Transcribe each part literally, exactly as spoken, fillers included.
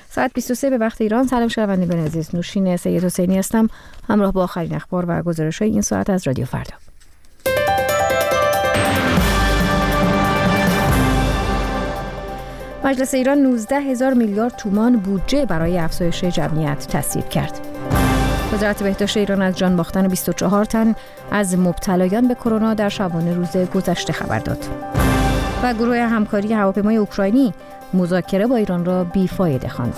ساعت بیست و سه به وقت ایران. سلام شنوندگان عزیز، نوشین سید حسینی هستم، همراه با آخرین اخبار و گزارش‌های این ساعت از رادیو فردا. مجلس ایران نوزده هزار میلیارد تومان بودجه برای افزایش جمعیت تصویب کرد. وزارت بهداشت ایران از جان باختن بیست و چهار تن از مبتلایان به کرونا در شبانه روز گذشته خبر داد. و گروه همکاری هواپیمای اوکراینی مذاکره با ایران را بی‌فایده خواند.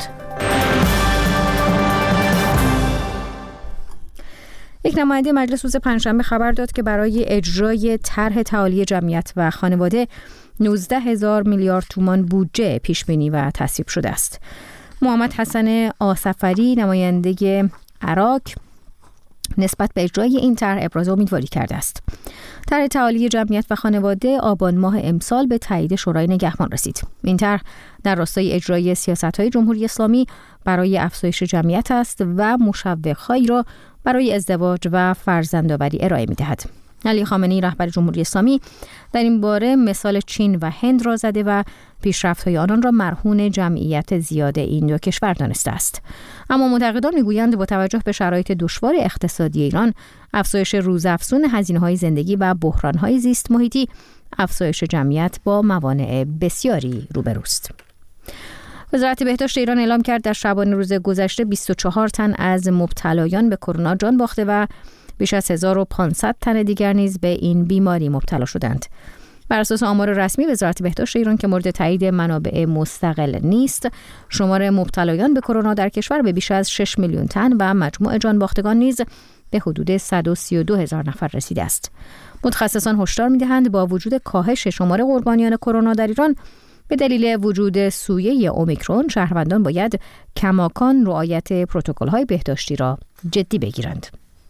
یک نماینده مجلس روز پنجشنبه خبر داد که برای اجرای طرح تعالی جمعیت و خانواده نوزده هزار میلیارد تومان بودجه پیش بینی و تصویب شده است. محمد حسن آصفری نماینده عراق نسبت به اجرای این طرح ابراز امیدواری کرده است. طرح تعالی جمعیت و خانواده آبان ماه امسال به تایید شورای نگهبان رسید. این طرح در راستای اجرای سیاست‌های جمهوری اسلامی برای افزایش جمعیت است و مشوق‌هایی را برای ازدواج و فرزندآوری ارائه می‌دهد. علی خامنه‌ای رهبر جمهوری اسلامی در این باره مثال چین و هند را زده و پیشرفت‌های آنان را مرهون جمعیت زیاد این دو کشور دانسته است. اما منتقدان می‌گویند با توجه به شرایط دشوار اقتصادی ایران، افزایش روزافزون هزینه‌های زندگی و بحران‌های زیست محیطی، افزایش جمعیت با موانع بسیاری روبروست. وزارت بهداشت ایران اعلام کرد در شبانه روز گذشته بیست و چهار تن از مبتلایان به کرونا جان باخته و بیش از هزار و پانصد تن دیگر نیز به این بیماری مبتلا شدند. بر اساس آمار رسمی وزارت بهداشت ایران که مورد تایید منابع مستقل نیست، شمار مبتلایان به کرونا در کشور به بیش از شش میلیون تن و مجموع جان باختگان نیز به حدود صد و سی و دو هزار نفر رسیده است. متخصصان هشدار می‌دهند با وجود کاهش شمار قربانیان کرونا در ایران به دلیل وجود سویه اومیکرون، شهروندان باید کماکان رعایت پروتکل‌های بهداشتی را جدی بگیرند.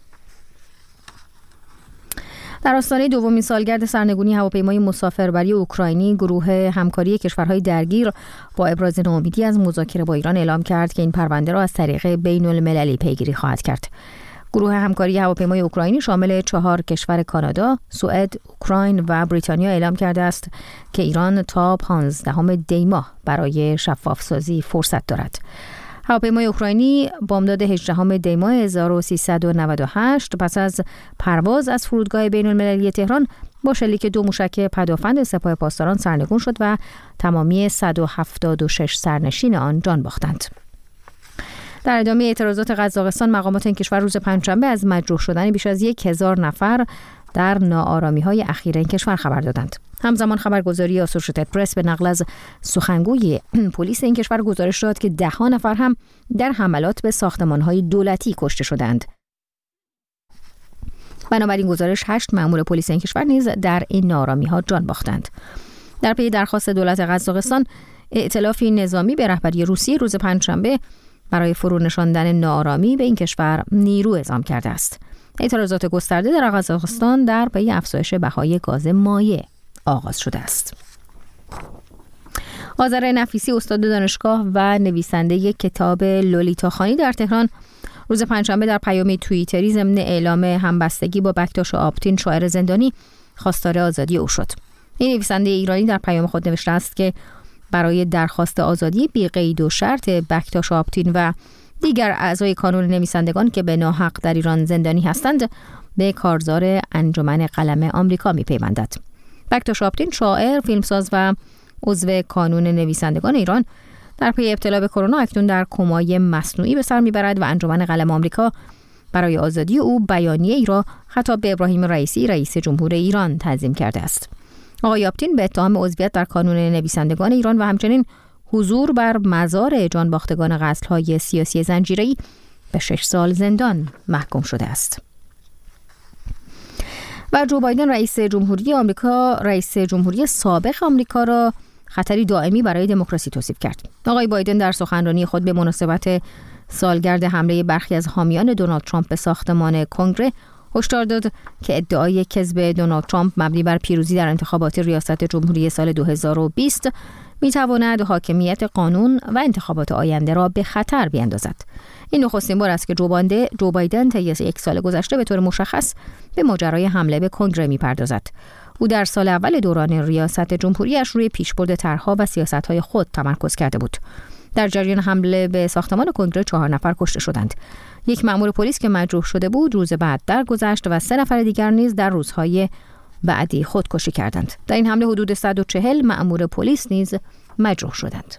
در آستانه دومین سالگرد سرنگونی هواپیمای مسافربری اوکراینی، گروه همکاری کشورهای درگیر با ابراز ناامیدی از مذاکره با ایران اعلام کرد که این پرونده را از طریق بین المللی پیگیری خواهد کرد. گروه همکاری هواپیمای اوکراینی شامل چهار کشور کانادا، سوئد، اوکراین و بریتانیا اعلام کرده است که ایران تا پانزدهم دی ماه برای شفافسازی فرصت دارد. هواپیمای اوکراینی بامداد هجدهم دی ماه هزار و سیصد و نود و هشت پس از پرواز از فرودگاه بین المللی تهران با شلیک دو موشک پدافند سپاه پاسداران سرنگون شد و تمامی صد و هفتاد و شش سرنشین آن جان باختند. در ادامه اعتراضات قزاقستان، مقامات این کشور روز پنجشنبه از مجروح شدن بیش از یک هزار نفر در ناآرامی‌های اخیر این کشور خبر دادند. همزمان خبرگزاری آسوشیتد پرس به نقل از سخنگوی پلیس این کشور گزارش داد که ده ها نفر هم در حملات به ساختمان‌های دولتی کشته شدند. بنابراین گزارش هشت مأمور پلیس این کشور نیز در این ناآرامی‌ها جان باختند. در پی درخواست دولت قزاقستان، ائتلافی نظامی به رهبری روسیه روز پنجشنبه برای فرو نشاندن ناآرامی به این کشور نیرو اعزام کرده است. اعتراضات گسترده در قزاقستان در پی افزایش بهای گاز مایع آغاز شده است. آذر نفیسی، استاد دانشگاه و نویسنده کتاب لولیتا خانی در تهران، روز پنجشنبه در پیامی توییتری ضمن اعلام همبستگی با بکتاش آپتین، شاعر زندانی، خواستار آزادی او شد. این نویسنده ایرانی در پیام خود نوشته است که برای درخواست آزادی بی قید و شرط بکتاش آپتین و دیگر اعضای کانون نویسندگان که به ناحق در ایران زندانی هستند به کارزار انجمن قلم آمریکا می‌پیوندد. بکتاش آپتین، شاعر، فیلمساز و عضو کانون نویسندگان ایران، در پی ابتلا به کرونا اکنون در کمای مصنوعی به سر میبرد و انجمن قلم آمریکا برای آزادی او بیانیه ای را خطاب به ابراهیم رئیسی، رئیس جمهور ایران، تنظیم کرده است. آقای آپتین به اتهام عضویت در کانون نویسندگان ایران و همچنین حضور بر مزار جانباختگان قتل‌های سیاسی زنجیره‌ای به شش سال زندان محکوم شده است. و جو بایدن، رئیس جمهوری آمریکا، رئیس جمهوری سابق آمریکا را خطری دائمی برای دموکراسی توصیف کرد. آقای بایدن در سخنرانی خود به مناسبت سالگرد حمله برخی از حامیان دونالد ترامپ به ساختمان کنگره هشدار داد که ادعای کذب دونالد ترامپ مبنی بر پیروزی در انتخابات ریاست جمهوری سال دو هزار و بیست می‌تواند حاکمیت قانون و انتخابات آینده را به خطر بیندازد. این نخستین بار است که جو بایدن طی یک سال گذشته به طور مشخص به ماجرای حمله به کنگره می‌پردازد. او در سال اول دوران ریاست جمهوریش روی پیشبرد طرح‌ها و سیاست‌های خود تمرکز کرده بود. در جریان حمله به ساختمان کنگره چهار نفر کشته شدند. یک مأمور پلیس که مجروح شده بود روز بعد درگذشت و سه نفر دیگر نیز در روزهای بعدی خودکشی کردند. در این حمله حدود صد و چهل مأمور پلیس نیز مجروح شدند.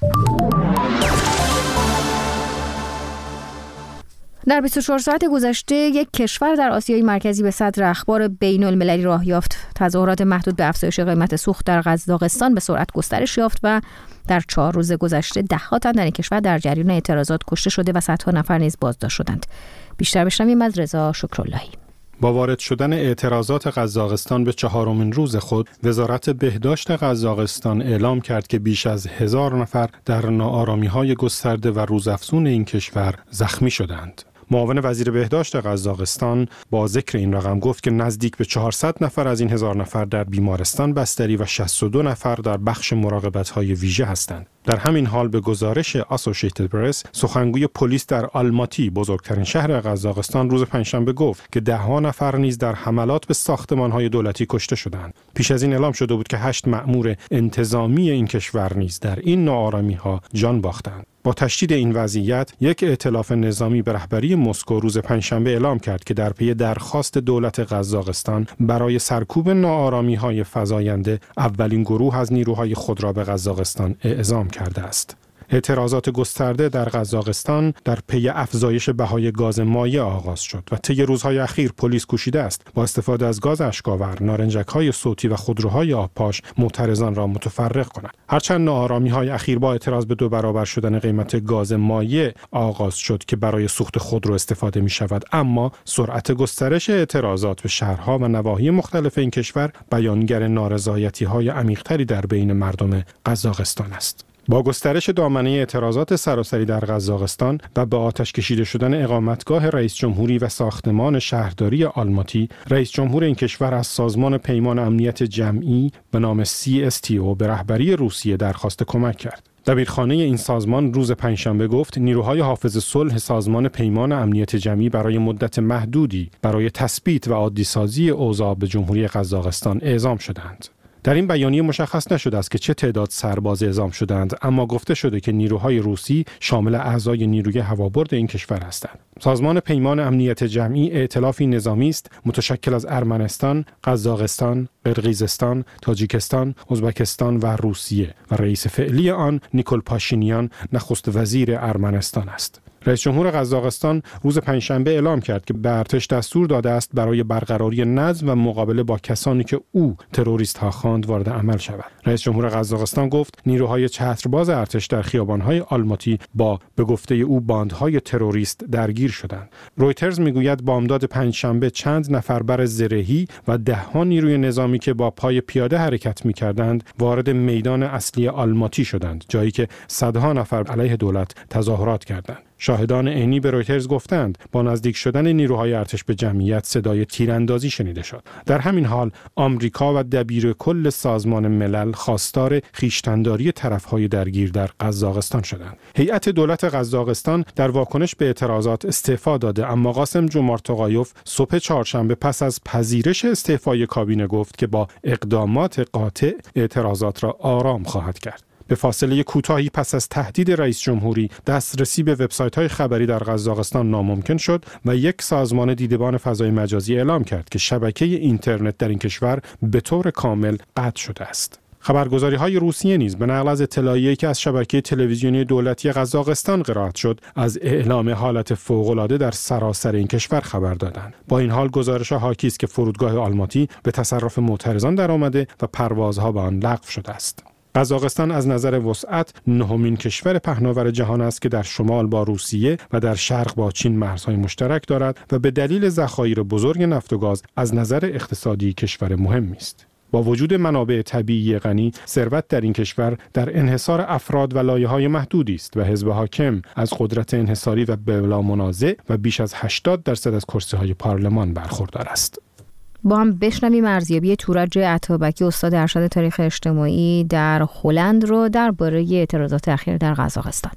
در بیست و چهار ساعت گذشته یک کشور در آسیای مرکزی به صدر اخبار بین المللی راه یافت. تظاهرات محدود به افزایش قیمت سوخت در قزاقستان به سرعت گسترش یافت و در چهار روز گذشته ده‌ها تن در این کشور در جریان اعتراضات کشته شده و صدها نفر نیز بازداشت شدند. بیشتر بشنویم از رضا شکراللهی. با وارد شدن اعتراضات قزاقستان به چهارمین روز خود، وزارت بهداشت قزاقستان اعلام کرد که بیش از هزار نفر در ناآرامی‌های گسترده و روزافزون این کشور زخمی شدند. معاون وزیر بهداشت قزاقستان با ذکر این رقم گفت که نزدیک به چهارصد نفر از این هزار نفر در بیمارستان بستری و شصت و دو نفر در بخش مراقبت‌های ویژه هستند. در همین حال به گزارش اسوسییتد پرس، سخنگوی پلیس در آلماتی، بزرگترین شهر قزاقستان، روز پنجشنبه گفت که ده‌ها نفر نیز در حملات به ساختمان‌های دولتی کشته شدند. پیش از این اعلام شده بود که هشت مأمور انتظامی این کشور نیز در این ناآرامی‌ها جان باختند. با تشدید این وضعیت، یک ائتلاف نظامی به رهبری مسکو روز پنجشنبه اعلام کرد که در پی درخواست دولت قزاقستان برای سرکوب ناآرامی‌های فزاینده، اولین گروه از نیروهای خود را به قزاقستان اعزام کرده است. اعتراضات گسترده در قزاقستان در پی افزایش بهای گاز مایع آغاز شد و طی روزهای اخیر پلیس کوشیده است با استفاده از گاز اشک‌آور، نارنجک‌های صوتی و خودروهای آبپاش معترضان را متفرق کند. هرچند ناآرامی‌های اخیر با اعتراض به دو برابر شدن قیمت گاز مایع آغاز شد که برای سوخت خودرو استفاده می‌شود، اما سرعت گسترش اعتراضات به شهرها و نواحی مختلف این کشور بیانگر نارضایتی‌های عمیق‌تری در بین مردم قزاقستان است. با گسترش دامنه اعتراضات سراسری در قزاقستان و به آتش کشیده شدن اقامتگاه رئیس جمهوری و ساختمان شهرداری آلماتی، رئیس جمهور این کشور از سازمان پیمان امنیت جمعی به نام سی اس تی او به رهبری روسیه درخواست کمک کرد. دبیرخانه این سازمان روز پنجشنبه گفت نیروهای حافظ صلح سازمان پیمان امنیت جمعی برای مدت محدودی برای تثبیت و عادی‌سازی اوضاع به جمهوری قزاقستان اعزام شدند. در این بیانیه مشخص نشده است که چه تعداد سرباز اعزام شدند، اما گفته شده که نیروهای روسی شامل اعضای نیروی هوابرد این کشور هستند. سازمان پیمان امنیت جمعی ائتلافی نظامی است متشکل از ارمنستان، قزاقستان، قرقیزستان، تاجیکستان، ازبکستان و روسیه و رئیس فعلی آن نیکول پاشینیان، نخست وزیر ارمنستان است. رئیس جمهور قزاقستان روز پنجشنبه اعلام کرد که به ارتش دستور داده است برای برقراری نظم و مقابله با کسانی که او تروریست ها خواند وارد عمل شود. رئیس جمهور قزاقستان گفت نیروهای چترباز ارتش در خیابان‌های آلماتی با به گفته او باندهای تروریست درگیر شدند. رویترز میگوید بامداد پنجشنبه چند نفر بر زرهی و ده‌ها نیروی نظامی که با پای پیاده حرکت می‌کردند وارد میدان اصلی آلماتی شدند، جایی که صدها نفر علیه دولت تظاهرات کردند. شاهدان عینی به رویترز گفتند با نزدیک شدن نیروهای ارتش به جمعیت صدای تیراندازی شنیده شد. در همین حال آمریکا و دبیر کل سازمان ملل خواستار خویشتن‌داری طرف‌های درگیر در قزاقستان شدند. هیئت دولت قزاقستان در واکنش به اعتراضات استعفا داده، اما قاسم جومارت توقایف صبح چهارشنبه پس از پذیرش استعفای کابینه گفت که با اقدامات قاطع اعتراضات را آرام خواهد کرد. به فاصله کوتاهی پس از تهدید رئیس جمهوری، دسترسی به وبسایت‌های خبری در قزاقستان ناممکن شد و یک سازمان دیدبان فضای مجازی اعلام کرد که شبکه اینترنت در این کشور به طور کامل قطع شده است. خبرگزاری‌های روسیه نیز به نقل از اطلاعیه‌ای که از شبکه تلویزیونی دولتی قزاقستان قرائت شد، از اعلام حالت فوق‌العاده در سراسر این کشور خبر دادند. با این حال گزارش‌ها حاکی است که فرودگاه آلماتی به تصرف معترضان درآمده و پروازها به آن لغو شده است. قزاقستان از نظر وسعت نهمین کشور پهناور جهان است که در شمال با روسیه و در شرق با چین مرزهای مشترک دارد و به دلیل ذخایر بزرگ نفت و گاز از نظر اقتصادی کشور مهمی است. با وجود منابع طبیعی غنی، ثروت در این کشور در انحصار افراد و لایه‌های محدودی است و حزب حاکم از قدرت انحصاری و بلا منازع و بیش از هشتاد درصد از کرسی‌های پارلمان برخوردار است. با هم بشنویم ارزیابی تورج عطابکی، استاد ارشد تاریخ اجتماعی در هلند رو درباره اعتراضات اخیر در قزاقستان.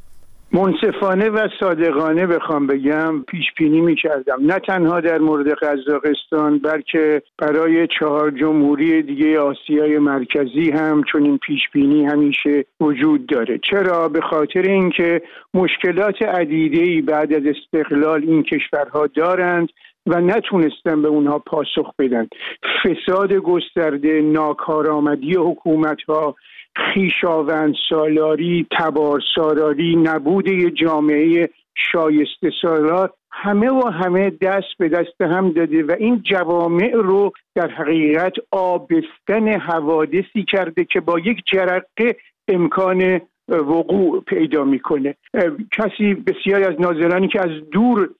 منصفانه و صادقانه بخوام بگم پیش بینی می‌کردم، نه تنها در مورد قزاقستان بلکه برای چهار جمهوری دیگه آسیای مرکزی هم چون این پیش بینی همیشه وجود داره. چرا؟ به خاطر اینکه مشکلات عدیده‌ای بعد از استقلال این کشورها دارند و نتونستن به اونها پاسخ بدن. فساد گسترده، ناکارآمدی حکومت‌ها، خویشاوند سالاری، تبار سالاری، نبود یه جامعه شایسته سالار، همه و همه دست به دست هم داده و این جوامع رو در حقیقت آبستن حوادثی کرده که با یک جرقه امکان وقوع پیدا میکنه. کسی بسیاری از ناظرانی که از دور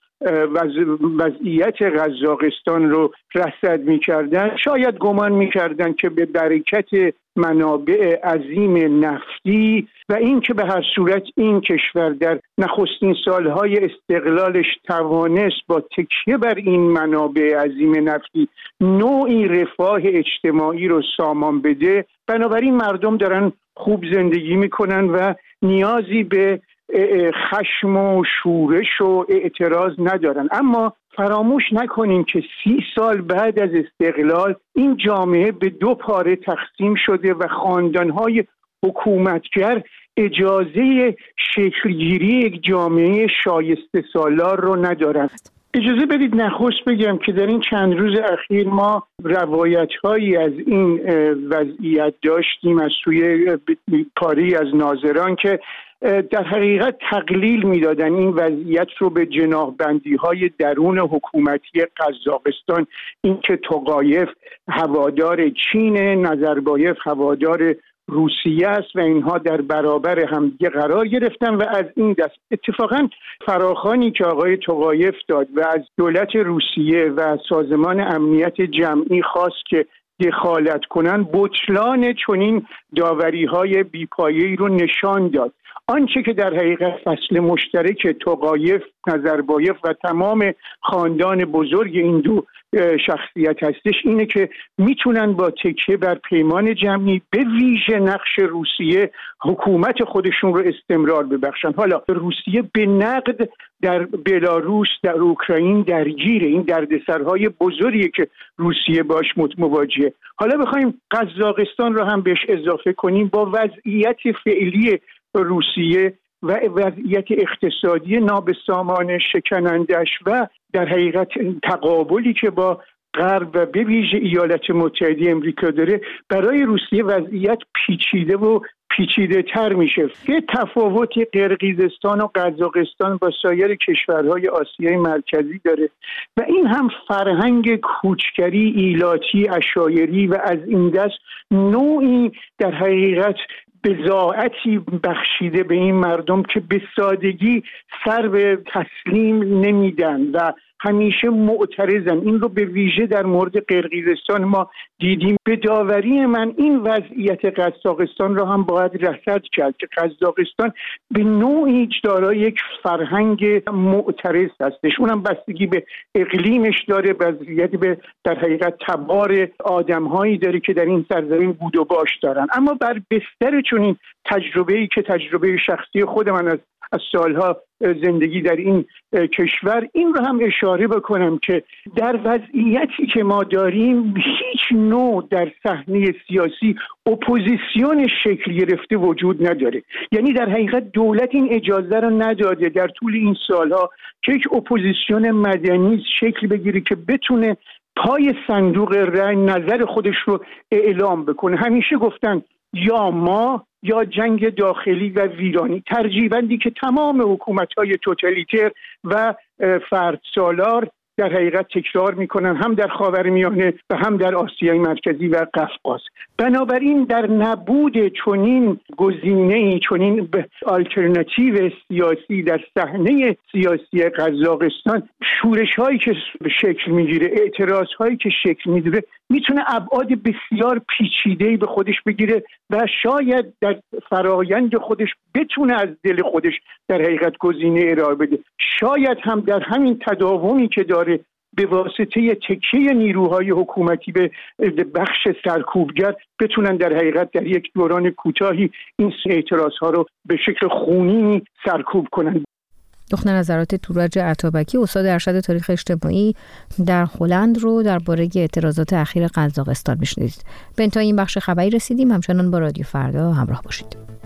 وضعیت قزاقستان رو رصد می‌کردن شاید گمان می‌کردن که به برکت منابع عظیم نفتی و این که به هر صورت این کشور در نخستین سالهای استقلالش توانست با تکیه بر این منابع عظیم نفتی نوعی رفاه اجتماعی رو سامان بده، بنابراین مردم دارن خوب زندگی میکنن و نیازی به خشم و شورش و اعتراض ندارن. اما فراموش نکنیم که سی سال بعد از استقلال این جامعه به دو پاره تقسیم شده و خاندانهای حکومتگر اجازه شکلگیری یک جامعه شایسته سالار رو ندارند. اجازه بدید نخست بگم که در این چند روز اخیر ما روایت‌هایی از این وضعیت داشتیم از سوی پاری از ناظران که در حقیقت تقلیل می‌دادن این وضعیت رو به جناح‌بندی‌های درون حکومتی قزاقستان، اینکه توقایف هوادار چین، نظربایف هوادار روسیه است و اینها در برابر همدیگه قرار گرفتن و از این دست اتفاقا فراخوانی که آقای توقایف داد و از دولت روسیه و سازمان امنیت جمعی خواست که دخالت کنن، بطلان چنین داوری‌های بی‌پایه‌ای رو نشان داد. آنچه که در حقیقت فصل مشترک توقایف، نظربایف و تمام خاندان بزرگ این دو شخصیت هستش اینه که میتونن با تکیه بر پیمان جمعی به ویژه نقش روسیه حکومت خودشون رو استمرار ببخشن. حالا روسیه به نقد در بلاروس، در اوکراین درگیره، این دردسرهای بزرگی که روسیه باش مواجهه. حالا بخوایم قزاقستان رو هم بهش اضافه کنیم، با وضعیت فعلی روسیه و وضعیت اقتصادی نابسامان شکنندش و در حقیقت تقابلی که با غرب و به ویژه ایالات متحده امریکا داره، برای روسیه وضعیت پیچیده و پیچیده تر میشه. یه تفاوت قرقیزستان و قزاقستان با سایر کشورهای آسیای مرکزی داره و این هم فرهنگ کوچکری، ایلاتی، عشایری و از این دست نوعی در حقیقت بضاعتی بخشیده به این مردم که به سادگی سر به تسلیم نمیدن و همیشه معترضن. این رو به ویژه در مورد قرقیزستان ما دیدیم. به داوری من این وضعیت قزاقستان رو هم باید رصد کرد که قزاقستان به نوعی دارای یک فرهنگ معترض هستش، اونم بستگی به اقلیمش داره، وضعیت به در حقیقت تبار آدم‌هایی داره که در این سرزمین بود و باش دارن. اما بر بستر چنین تجربه‌ای که تجربه شخصی خود من از از سالها زندگی در این کشور، این رو هم اشاره بکنم که در وضعیتی که ما داریم هیچ نوع در صحنه سیاسی اپوزیسیون شکل گرفته وجود نداره. یعنی در حقیقت دولت این اجازه رو نداده در طول این سالها که یک اپوزیسیون مدنی شکل بگیره که بتونه پای صندوق رای نظر خودش رو اعلام بکنه. همیشه گفتن یا ما یا جنگ داخلی و ویرانی، ترجیحاً که تمام حکومت‌های توتالیتر و فردسالار در حقیقت تکرار میکنن، هم در خاورمیانه و هم در آسیای مرکزی و قفقاز. بنابراین در نبود چنین گزینه‌ای، چنین آلترناتیو سیاسی در صحنه سیاسی قزاقستان، شورش‌هایی که شکل میگیره، اعتراض‌هایی که شکل میگیره، میتونه ابعاد بسیار پیچیده‌ای به خودش بگیره و شاید در فرایند خودش بتونه از دل خودش در حقیقت گزینه ارائه بده. شاید هم در همین تداومی که داره به واسطه تکیه نیروهای حکومتی به بخش سرکوبگر بتونن در حقیقت در یک دوران کوتاهی این اعتراضها رو به شکل خونینی سرکوب کنن. دختر نظرات تورج عطابکی، استاد ارشد تاریخ اجتماعی در هلند رو درباره اعتراضات اخیر قزاقستان میشنیدید. به انتهای این بخش خبری رسیدیم. همچنان با رادیو فردا همراه باشید.